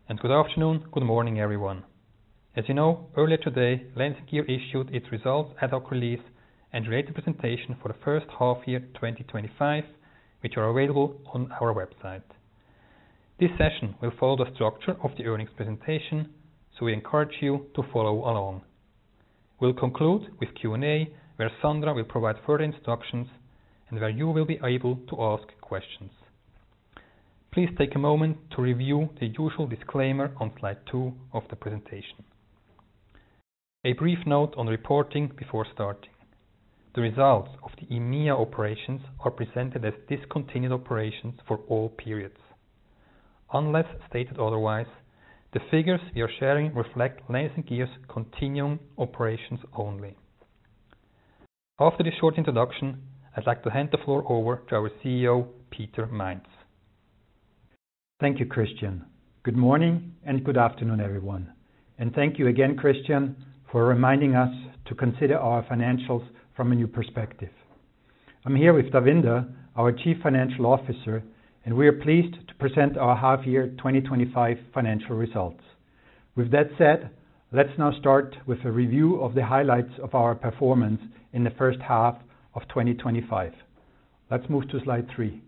and good afternoon, good morning everyone. As you know, earlier today, Landis+Gyr issued its results ad hoc release and related presentation for the first half year 2025, which are available on our website. This session will follow the structure of the earnings presentation, so we encourage you to follow along. We'll conclude with Q&A, where Sandra will provide further instructions and where you will be able to ask questions. Please take a moment to review the usual disclaimer on slide 2 of the presentation. A brief note on reporting before starting. The results of the EMEA operations are presented as discontinued operations for all periods. Unless stated otherwise, the figures we are sharing reflect Landis+Gyr's continuing operations only. After this short introduction, I'd like to hand the floor over to our CEO, Peter Mainz. Thank you, Christian. Good morning and good afternoon, everyone. And thank you again, Christian, for reminding us to consider our financials from a new perspective. I'm here with Davinder, our Chief Financial Officer, and we are pleased to present our half-year 2025 financial results. With that said, let's now start with a review of the highlights of our performance in the first half of 2025. Let's move to slide 3.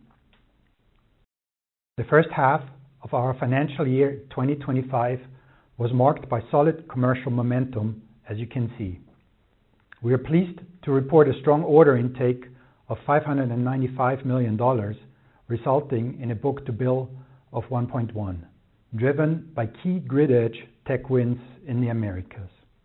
The first half of our financial year 2025 was marked by solid commercial momentum, as you can see. We are pleased to report a strong order intake of $595 million, resulting in a book-to-bill of 1.1, driven by key grid-edge tech wins in the Americas.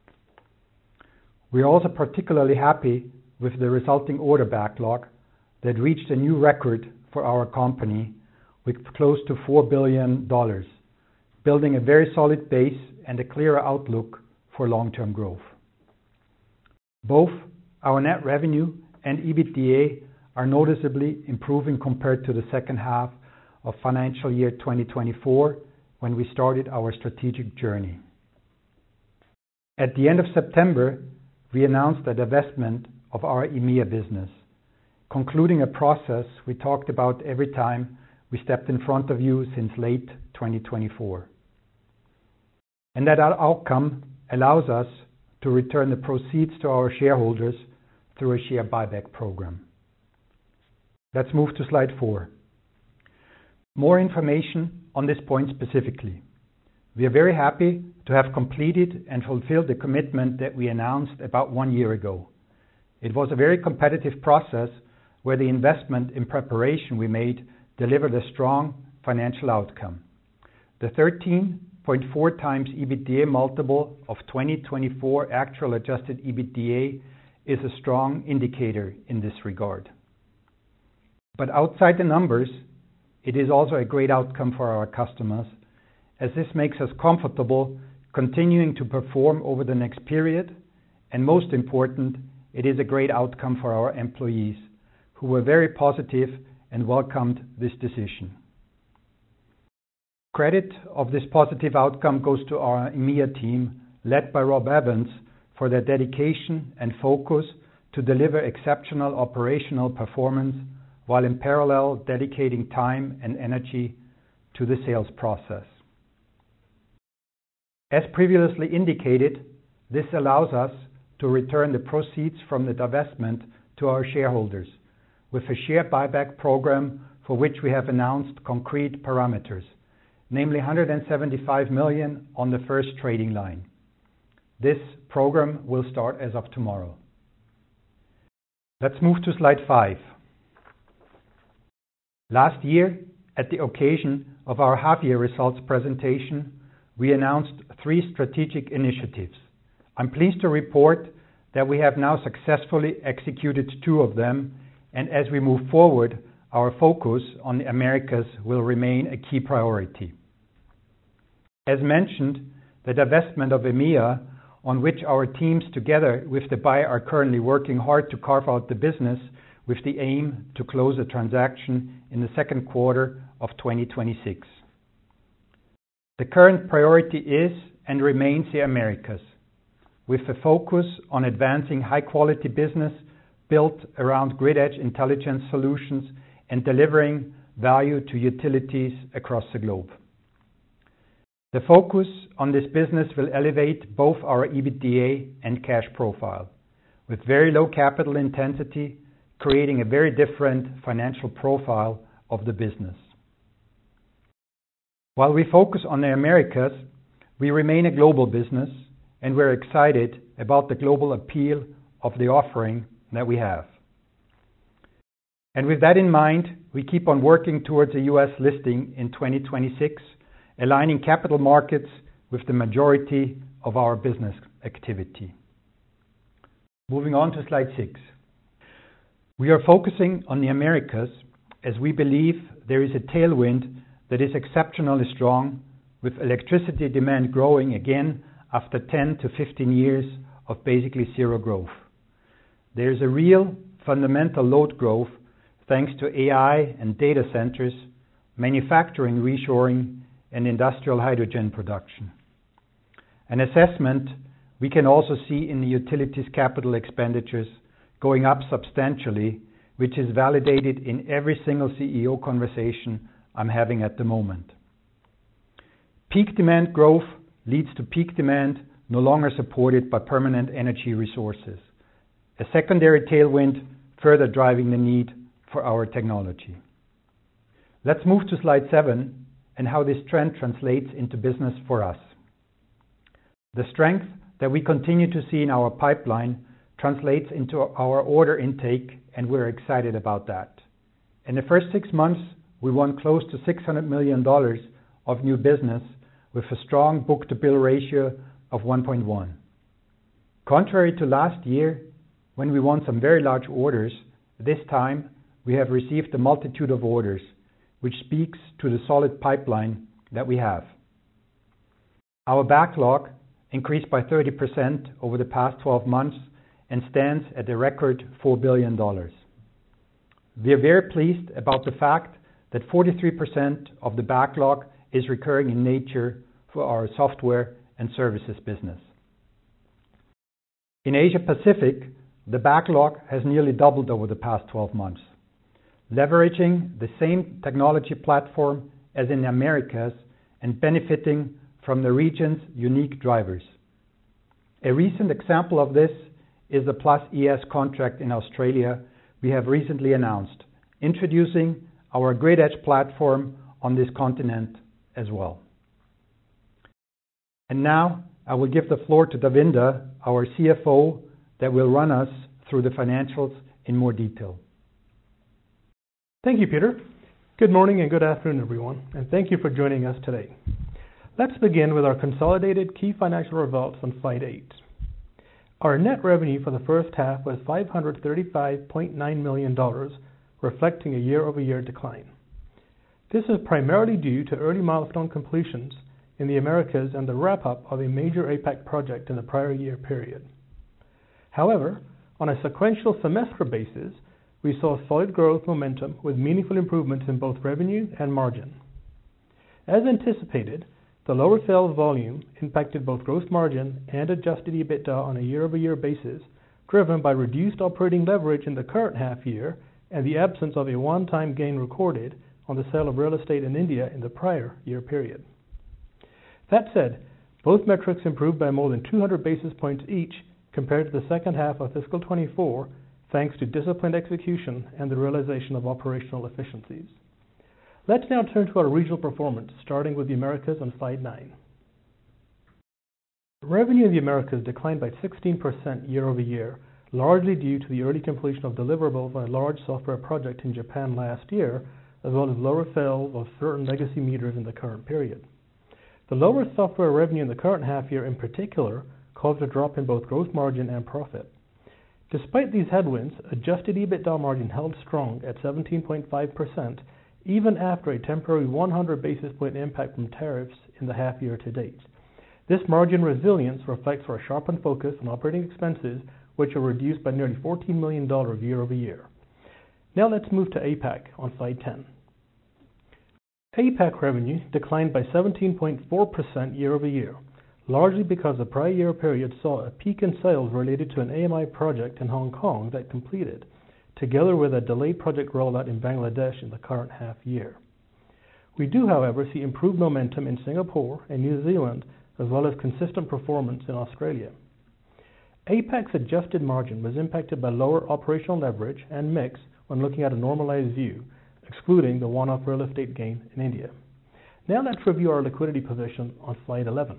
We are also particularly happy with the resulting order backlog that reached a new record for our company with close to $4 billion, building a very solid base and a clearer outlook for long-term growth. Both our net revenue and EBITDA are noticeably improving compared to the second half of financial year 2024 when we started our strategic journey. At the end of September, we announced the divestment of our EMEA business, concluding a process we talked about every time we stepped in front of you since late 2024. And that outcome allows us to return the proceeds to our shareholders through a share buyback program. Let's move to slide 4. More information on this point specifically. We are very happy to have completed and fulfilled the commitment that we announced about 1 year ago. It was a very competitive process where the investment in preparation we made delivered a strong financial outcome. The 13.4 times EBITDA multiple of 2024 actual adjusted EBITDA is a strong indicator in this regard. But outside the numbers, it is also a great outcome for our customers, as this makes us comfortable continuing to perform over the next period, and most important, it is a great outcome for our employees, who were very positive and welcomed this decision. Credit of this positive outcome goes to our EMEA team, led by Rob Evans, for their dedication and focus to deliver exceptional operational performance, while in parallel dedicating time and energy to the sales process. As previously indicated, this allows us to return the proceeds from the divestment to our shareholders, with a share buyback program for which we have announced concrete parameters, namely $175 million on the first trading line. This program will start as of tomorrow. Let's move to slide 5. Last year, at the occasion of our half-year results presentation, we announced 3 strategic initiatives. I'm pleased to report that we have now successfully executed 2 of them, and as we move forward, our focus on the Americas will remain a key priority. As mentioned, the divestment of EMEA, on which our teams together with the buyer are currently working hard to carve out the business with the aim to close the transaction in the second quarter of 2026. The current priority is and remains the Americas, with a focus on advancing high-quality business built around grid-edge intelligence solutions and delivering value to utilities across the globe. The focus on this business will elevate both our EBITDA and cash profile, with very low capital intensity, creating a very different financial profile of the business. While we focus on the Americas, we remain a global business, and we're excited about the global appeal of the offering that we have. And with that in mind, we keep on working towards a US listing in 2026, aligning capital markets with the majority of our business activity. Moving on to slide 6. We are focusing on the Americas as we believe there is a tailwind that is exceptionally strong, with electricity demand growing again after 10 to 15 years of basically zero growth. There is a real fundamental load growth thanks to AI and data centers, manufacturing reshoring, and industrial hydrogen production. An assessment we can also see in the utilities capital expenditures going up substantially, which is validated in every single CEO conversation I'm having at the moment. Peak demand growth leads to peak demand no longer supported by permanent energy resources. A secondary tailwind further driving the need for our technology. Let's move to slide 7 and how this trend translates into business for us. The strength that we continue to see in our pipeline translates into our order intake, and we're excited about that. In the first 6 months, we won close to $600 million of new business with a strong book-to-bill ratio of 1.1. Contrary to last year, when we won some very large orders, this time we have received a multitude of orders, which speaks to the solid pipeline that we have. Our backlog increased by 30% over the past 12 months and stands at a record $4 billion. We are very pleased about the fact that 43% of the backlog is recurring in nature for our software and services business. In Asia Pacific, the backlog has nearly doubled over the past 12 months, leveraging the same technology platform as in the Americas and benefiting from the region's unique drivers. A recent example of this is the Plus ES contract in Australia we have recently announced, introducing our Grid Edge platform on this continent as well. And now I will give the floor to Davinder, our CFO, that will run us through the financials in more detail. Thank you, Peter. Good morning and good afternoon, everyone, and thank you for joining us today. Let's begin with our consolidated key financial results on slide 8. Our net revenue for the first half was $535.9 million, reflecting a year-over-year decline. This is primarily due to early milestone completions in the Americas and the wrap-up of a major APAC project in the prior year period. However, on a sequential semester basis, we saw solid growth momentum with meaningful improvements in both revenue and margin. As anticipated, the lower sales volume impacted both gross margin and adjusted EBITDA on a year-over-year basis, driven by reduced operating leverage in the current half year and the absence of a one-time gain recorded on the sale of real estate in India in the prior year period. That said, both metrics improved by more than 200 basis points each compared to the second half of fiscal 24, thanks to disciplined execution and the realization of operational efficiencies. Let's now turn to our regional performance, starting with the Americas on slide 9. Revenue in the Americas declined by 16% year over year, largely due to the early completion of deliverables on a large software project in Japan last year, as well as lower sales of certain legacy meters in the current period. The lower software revenue in the current half year in particular caused a drop in both gross margin and profit. Despite these headwinds, adjusted EBITDA margin held strong at 17.5%, even after a temporary 100 basis point impact from tariffs in the half year to date. This margin resilience reflects our sharpened focus on operating expenses, which are reduced by nearly $14 million year over year. Now let's move to APAC on slide 10. APAC revenue declined by 17.4% year over year, largely because the prior year period saw a peak in sales related to an AMI project in Hong Kong that completed, together with a delayed project rollout in Bangladesh in the current half year. We do, however, see improved momentum in Singapore and New Zealand, as well as consistent performance in Australia. APAC's adjusted margin was impacted by lower operational leverage and mix when looking at a normalized view, excluding the one-off real estate gain in India. Now let's review our liquidity position on slide 11.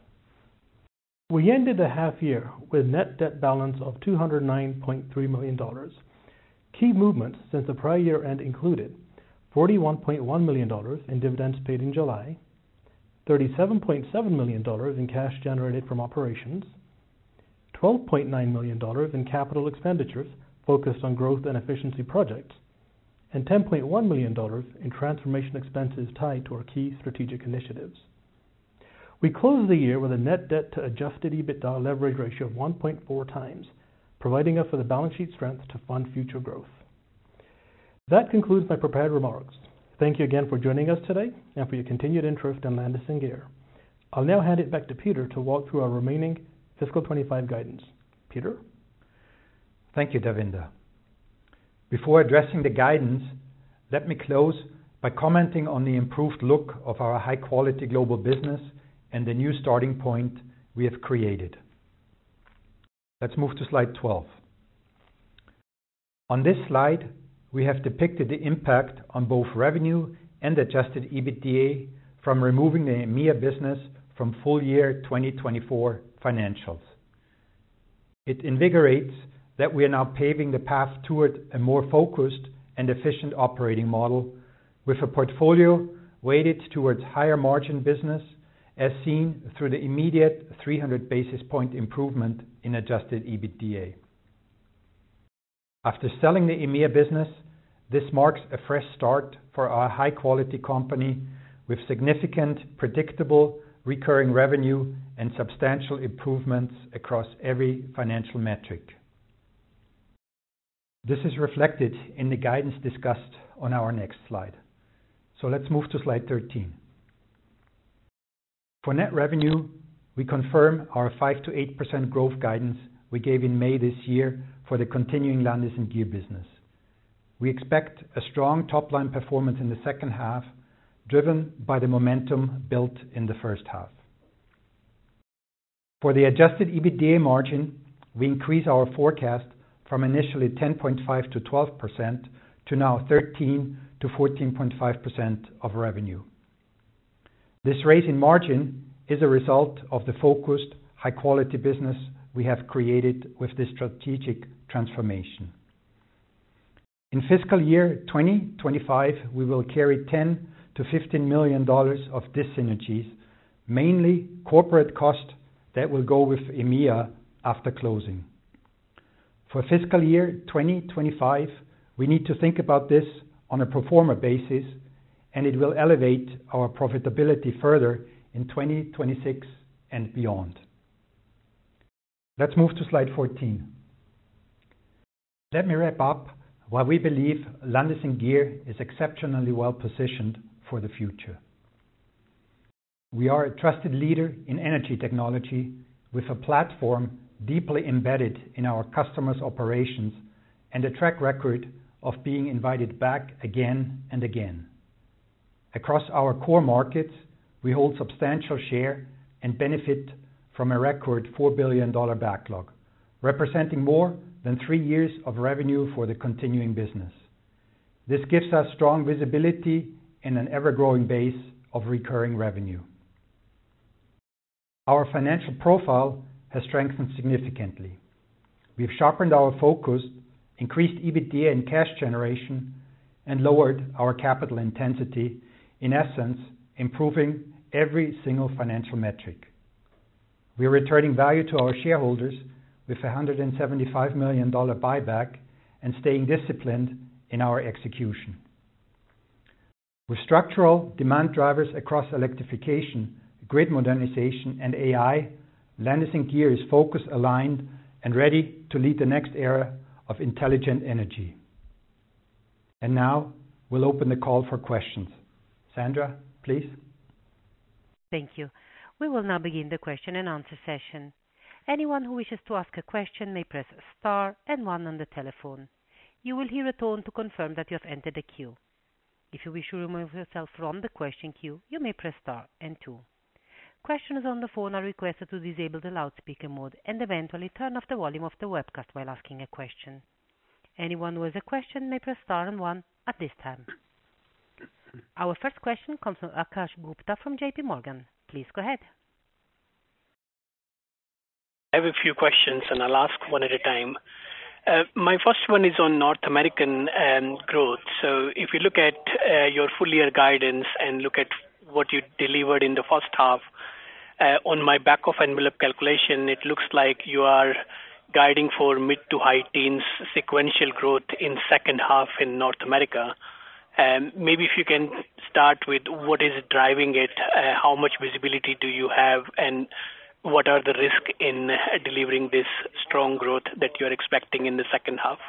We ended the half year with net debt balance of $209.3 million. Key movements since the prior year end included $41.1 million in dividends paid in July, $37.7 million in cash generated from operations, $12.9 million in capital expenditures focused on growth and efficiency projects, and $10.1 million in transformation expenses tied to our key strategic initiatives. We closed the year with a net debt to adjusted EBITDA leverage ratio of 1.4 times, providing us with a balance sheet strength to fund future growth. That concludes my prepared remarks. Thank you again for joining us today and for your continued interest in Landis+Gyr. I'll now hand it back to Peter to walk through our remaining fiscal 25 guidance. Peter? Thank you, Davinder. Before addressing the guidance, let me close by commenting on the improved look of our high-quality global business and the new starting point we have created. Let's move to slide 12. On this slide, we have depicted the impact on both revenue and adjusted EBITDA from removing the EMEA business from full year 2024 financials. It invigorates that we are now paving the path toward a more focused and efficient operating model with a portfolio weighted towards higher margin business, as seen through the immediate 300 basis point improvement in adjusted EBITDA. After selling the EMEA business, this marks a fresh start for our high-quality company with significant, predictable, recurring revenue and substantial improvements across every financial metric. This is reflected in the guidance discussed on our next slide. So let's move to slide 13. For net revenue, we confirm our 5 to 8% growth guidance we gave in May this year for the continuing Landis+Gyr business. We expect a strong top-line performance in the second half, driven by the momentum built in the first half. For the adjusted EBITDA margin, we increase our forecast from initially 10.5 to 12% to now 13 to 14.5% of revenue. This raise in margin is a result of the focused, high-quality business we have created with this strategic transformation. In fiscal year 2025, we will carry $10 to $15 million of dis-synergies, mainly corporate cost that will go with EMEA after closing. For fiscal year 2025, we need to think about this on a pro forma basis, and it will elevate our profitability further in 2026 and beyond. Let's move to slide 14. Let me wrap up why we believe Landis+Gyr is exceptionally well positioned for the future. We are a trusted leader in energy technology with a platform deeply embedded in our customers' operations and a track record of being invited back again and again. Across our core markets, we hold substantial share and benefit from a record $4 billion backlog, representing more than 3 years of revenue for the continuing business. This gives us strong visibility in an ever-growing base of recurring revenue. Our financial profile has strengthened significantly. We've sharpened our focus, increased EBITDA and cash generation, and lowered our capital intensity, in essence, improving every single financial metric. We are returning value to our shareholders with a $175 million buyback and staying disciplined in our execution. With structural demand drivers across electrification, grid modernization, and AI, Landis+Gyr is focused, aligned, and ready to lead the next era of intelligent energy. And now, we'll open the call for questions. Sandra, please. Thank you. We will now begin the question and answer session. Anyone who wishes to ask a question may press star and one on the telephone. You will hear a tone to confirm that you have entered the queue. If you wish to remove yourself from the question queue, you may press star and 2. Questioners on the phone are requested to disable the loudspeaker mode and eventually turn off the volume of the webcast while asking a question. Anyone who has a question may press star and 1 at this time. Our first question comes from Akash Gupta from JP Morgan. Please go ahead. I have a few questions and I'll ask one at a time. My first one is on North American growth. So if you look at your full year guidance and look at what you delivered in the first half, on my back of envelope calculation, it looks like you are guiding for mid to high teens sequential growth in second half in North America. Maybe if you can start with what is driving it, how much visibility do you have, and what are the risks in delivering this strong growth that you're expecting in the second half?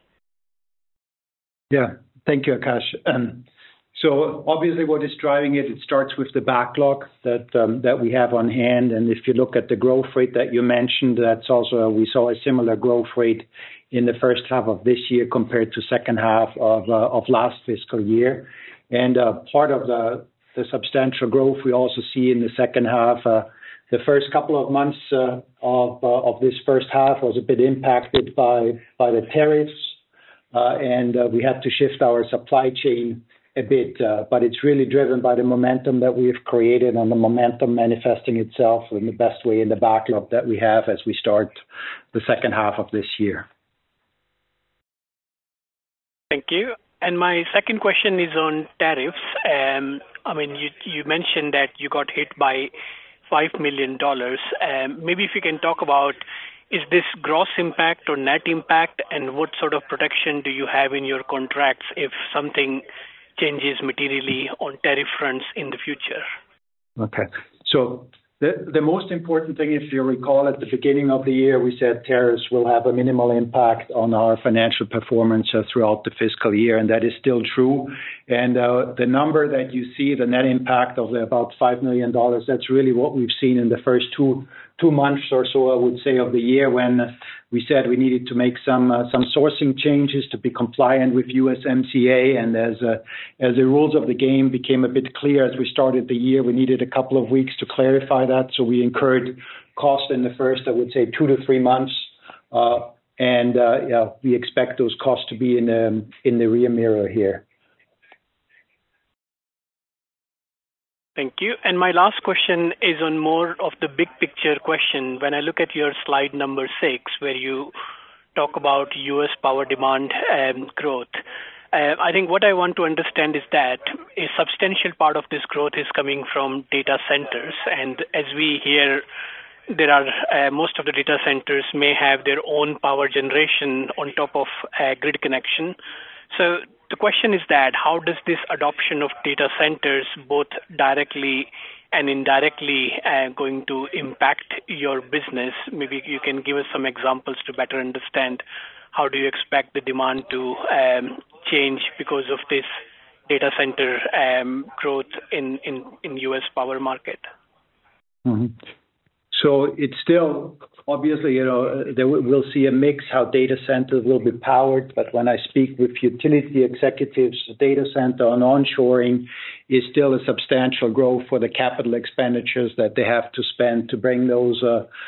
Yeah, thank you, Akash. So obviously what is driving it, it starts with the backlog that we have on hand. And if you look at the growth rate that you mentioned, that's also, we saw a similar growth rate in the first half of this year compared to second half of last fiscal year. And part of the substantial growth we also see in the second half, the first couple of months of this first half was a bit impacted by the tariffs, and we had to shift our supply chain a bit, but it's really driven by the momentum that we have created and the momentum manifesting itself in the best way in the backlog that we have as we start the second half of this year. Thank you. And my second question is on tariffs. I mean, you mentioned that you got hit by $5 million. Maybe if you can talk about, is this gross impact or net impact, and what sort of protection do you have in your contracts if something changes materially on tariff fronts in the future? Okay. So the most important thing, if you recall, at the beginning of the year, we said tariffs will have a minimal impact on our financial performance throughout the fiscal year, and that is still true. And the number that you see, the net impact of about $5 million, that's really what we've seen in the first two months or so, I would say, of the year, when we said we needed to make some sourcing changes to be compliant with USMCA. And as the rules of the game became a bit clear as we started the year, we needed a couple of weeks to clarify that. So we incurred cost in the first, I would say, 2 to 3 months. We expect those costs to be in the rear mirror here. Thank you. And my last question is on more of the big picture question. When I look at your slide number 6, where you talk about U.S. power demand growth, I think what I want to understand is that a substantial part of this growth is coming from data centers. And as we hear, there are most of the data centers may have their own power generation on top of grid connection. So the question is that how does this adoption of data centers, both directly and indirectly, going to impact your business? Maybe you can give us some examples to better understand how do you expect the demand to change because of this data center growth in U.S. power market? Mm-hmm. So it's still, obviously, we'll see a mix how data centers will be powered. But when I speak with utility executives, data center and onshoring is still a substantial growth for the capital expenditures that they have to spend to bring those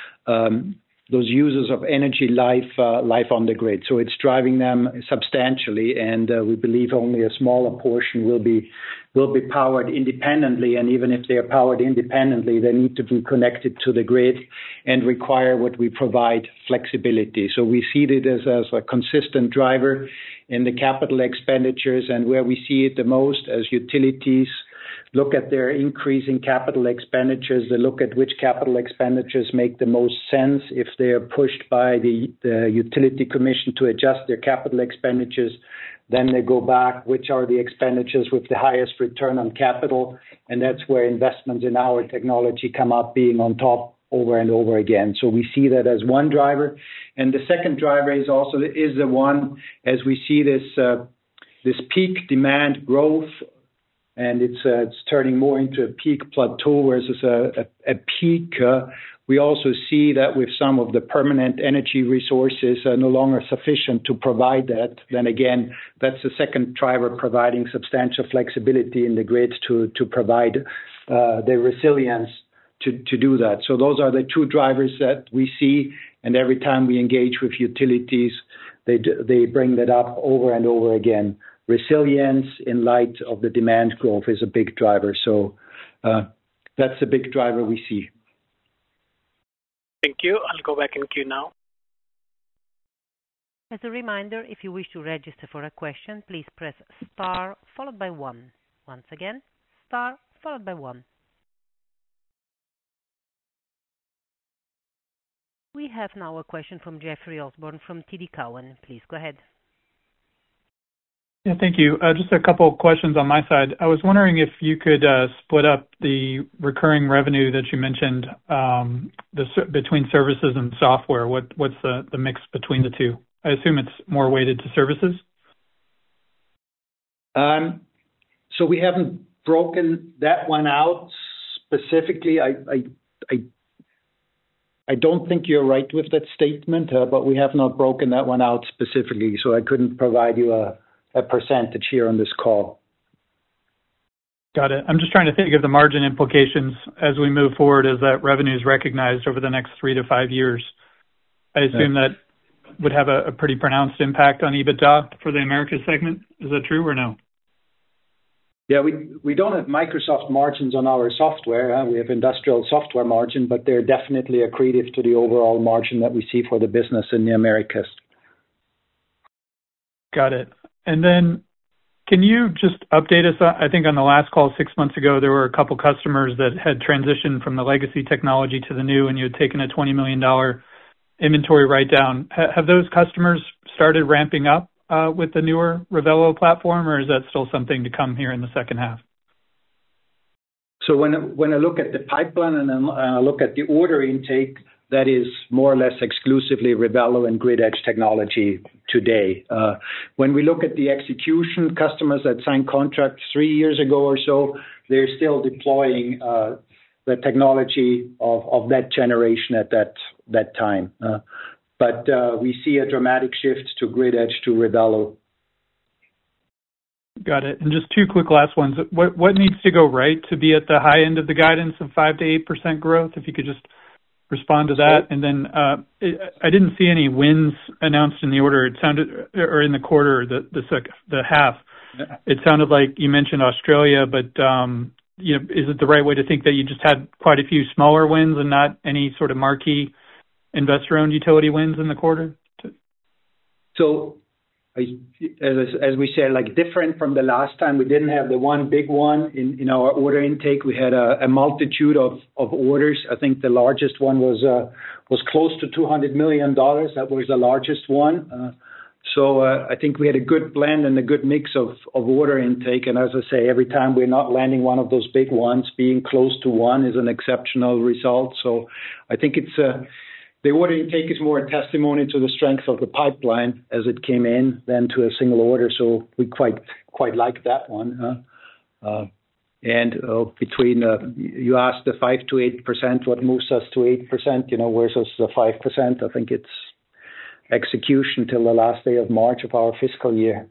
users of energy life on the grid. So it's driving them substantially, and we believe only a smaller portion will be powered independently. And even if they are powered independently, they need to be connected to the grid and require what we provide, flexibility. So we see it as a consistent driver in the capital expenditures, and where we see it the most as utilities look at their increase in capital expenditures, they look at which capital expenditures make the most sense. If they are pushed by the utility commission to adjust their capital expenditures, then they go back, which are the expenditures with the highest return on capital. And that's where investments in our technology come up being on top over and over again. So we see that as one driver. And the second driver is the one, as we see this peak demand growth and it's turning more into a peak plateau versus a peak. We also see that with some of the permanent energy resources are no longer sufficient to provide that. Then again, that's the second driver, providing substantial flexibility in the grid to provide the resilience to do that. So those are the two drivers that we see, and every time we engage with utilities, they bring that up over and over again. Resilience in light of the demand growth is a big driver. So that's a big driver we see. Thank you. I'll go back in queue now. As a reminder, if you wish to register for a question, please press star followed by 1. Once again, star followed by 1. We have now a question from Jeffrey Osborne from TD Cowen. Please go ahead. Yeah, thank you. Just a couple of questions on my side. I was wondering if you could split up the recurring revenue that you mentioned between services and software. What's the mix between the two? I assume it's more weighted to services. So we haven't broken that one out specifically. I don't think you're right with that statement, but we have not broken that one out specifically, so I couldn't provide you a percentage here on this call. Got it. I'm just trying to think of the margin implications as we move forward, as that revenue is recognized over the next 3 to 5 years. I assume that would have a pretty pronounced impact on EBITDA for the Americas segment. Is that true or no? Yeah, we don't have Microsoft margins on our software. We have industrial software margin, but they're definitely accretive to the overall margin that we see for the business in the Americas. Got it. And then can you just update us? I think on the last call 6 months ago, there were a couple customers that had transitioned from the legacy technology to the new, and you had taken a $20 million inventory write-down. Have those customers started ramping up with the newer Revelo platform, or is that still something to come here in the second half? So when I look at the pipeline and then I look at the order intake, that is more or less exclusively Revelo and Grid Edge technology today. When we look at the execution, customers that signed contracts 3 years ago or so, they're still deploying the technology of that generation at that time. But we see a dramatic shift to Grid Edge to Revelo. Got it. And just two quick last ones. What needs to go right to be at the high end of the guidance of 5 to 8% growth? If you could just respond to that. And then I didn't see any wins announced in the order. It sounded, or in the quarter, the half. It sounded like you mentioned Australia, but is it the right way to think that you just had quite a few smaller wins and not any sort of marquee investor-owned utility wins in the quarter? So, as we said, like different from the last time, we didn't have the one big one in our order intake. We had a multitude of orders. I think the largest one was close to $200 million. That was the largest one. So I think we had a good blend and a good mix of order intake. And as I say, every time we're not landing one of those big ones, being close to one is an exceptional result. So I think it's the order intake is more a testimony to the strength of the pipeline as it came in than to a single order. So we quite like that one. And between you asked the 5 to 8%, what moves us to 8%? Versus the 5%. I think it's execution till the last day of March of our fiscal year.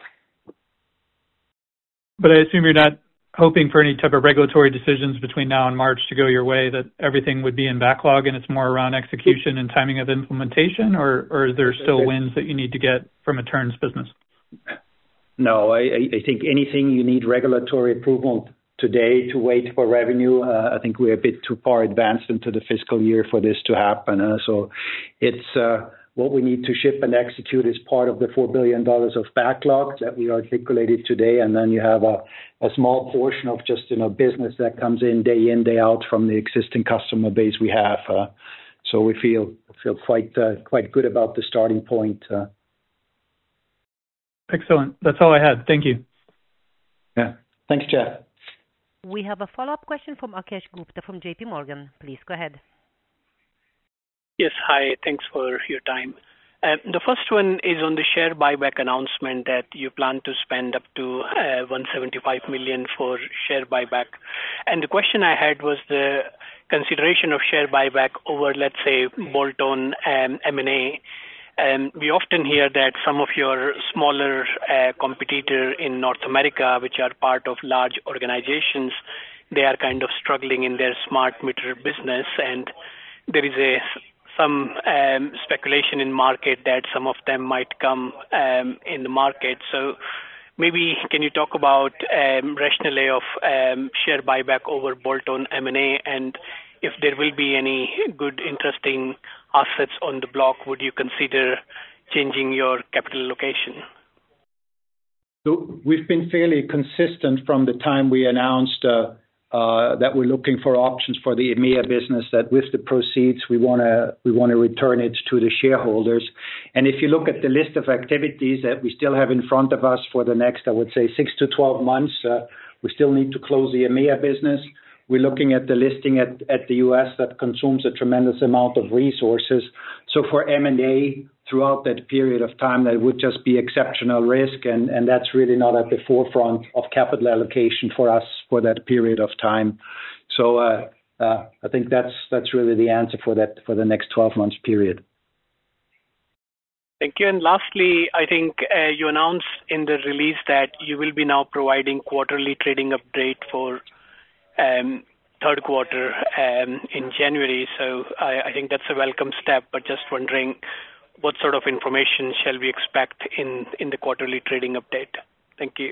But I assume you're not hoping for any type of regulatory decisions between now and March to go your way, that everything would be in backlog and it's more around execution and timing of implementation, or are there still wins that you need to get from a turns business? No, I think anything you need regulatory approval today to wait for revenue. I think we're a bit too far advanced into the fiscal year for this to happen. So it's what we need to ship and execute is part of the $4 billion of backlog that we articulated today. And then you have a small portion of just, business that comes in, day out from the existing customer base we have. So we feel quite good about the starting point. Excellent. That's all I had. Thank you. Yeah. Thanks, Jeff. We have a follow-up question from Akash Gupta from JP Morgan. Please go ahead. Yes, hi. Thanks for your time. The first one is on the share buyback announcement that you plan to spend up to 175 million for share buyback. And the question I had was the consideration of share buyback over, let's say, bolt-on M&A. We often hear that some of your smaller competitor in North America, which are part of large organizations, they are kind of struggling in their smart meter business, and there is some speculation in market that some of them might come in the market. So maybe can you talk about rationale of share buyback over bolt-on M&A, and if there will be any good, interesting assets on the block, would you consider changing your capital allocation? So we've been fairly consistent from the time we announced that we're looking for options for the EMEA business, that with the proceeds we want to return it to the shareholders. And if you look at the list of activities that we still have in front of us for the next, I would say 6 to 12 months, we still need to close the EMEA business. We're looking at the listing at the US that consumes a tremendous amount of resources. So for M&A throughout that period of time, that would just be exceptional risk, and that's really not at the forefront of capital allocation for us for that period of time. So I think that's really the answer for that for the next 12 months period. Thank you. And lastly, I think you announced in the release that you will be now providing quarterly trading update for third quarter in January. So I think that's a welcome step, but just wondering what sort of information shall we expect in the quarterly trading update? Thank you.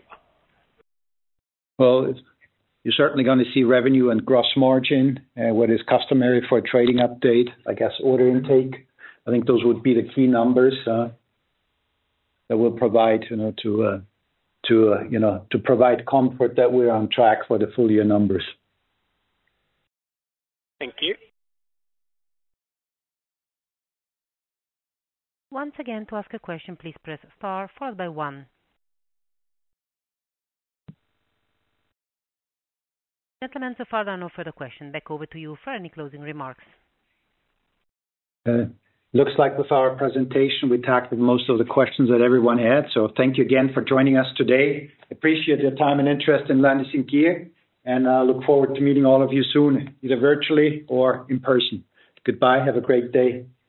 Well, you're certainly going to see revenue and gross margin, what is customary for a trading update, I guess order intake. I think those would be the key numbers that will provide, to provide comfort that we're on track for the full year numbers. Thank you. Once again, to ask a question, please press star followed by 1. Gentlemen, so far there are no further questions. Back over to you for any closing remarks. Looks like with our presentation, we tackled most of the questions that everyone had. So thank you again for joining us today. Appreciate your time and interest in Landis+Gyr, and look forward to meeting all of you soon, either virtually or in person. Goodbye. Have a great day.